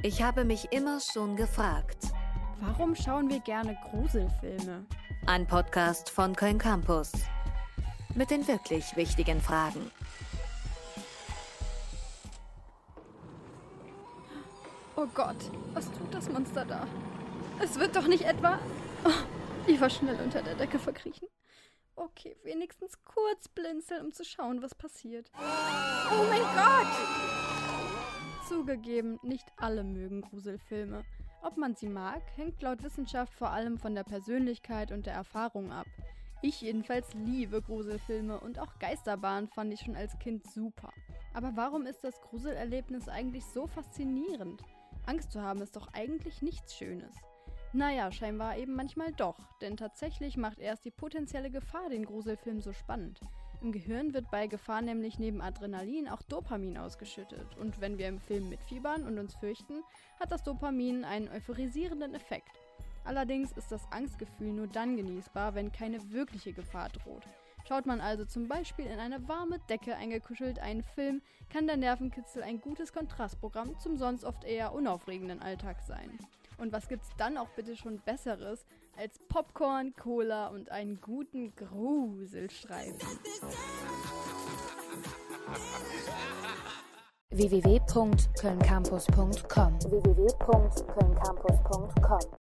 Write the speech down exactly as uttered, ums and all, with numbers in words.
Ich habe mich immer schon gefragt. Warum schauen wir gerne Gruselfilme? Ein Podcast von Köln Campus. Mit den wirklich wichtigen Fragen. Oh Gott, was tut das Monster da? Es wird doch nicht etwa... Oh, ich war schnell unter der Decke verkriechen. Okay, wenigstens kurz blinzeln, um zu schauen, was passiert. Oh mein Gott! Zugegeben, nicht alle mögen Gruselfilme. Ob man sie mag, hängt laut Wissenschaft vor allem von der Persönlichkeit und der Erfahrung ab. Ich jedenfalls liebe Gruselfilme und auch Geisterbahn fand ich schon als Kind super. Aber warum ist das Gruselerlebnis eigentlich so faszinierend? Angst zu haben ist doch eigentlich nichts Schönes. Naja, scheinbar eben manchmal doch, denn tatsächlich macht erst die potenzielle Gefahr den Gruselfilm so spannend. Im Gehirn wird bei Gefahr nämlich neben Adrenalin auch Dopamin ausgeschüttet. Und wenn wir im Film mitfiebern und uns fürchten, hat das Dopamin einen euphorisierenden Effekt. Allerdings ist das Angstgefühl nur dann genießbar, wenn keine wirkliche Gefahr droht. Schaut man also zum Beispiel in eine warme Decke eingekuschelt einen Film, kann der Nervenkitzel ein gutes Kontrastprogramm zum sonst oft eher unaufregenden Alltag sein. Und was gibt's dann auch bitte schon Besseres als Popcorn, Cola und einen guten Gruselstreifen? w w w punkt köln campus punkt com w w w punkt köln campus punkt com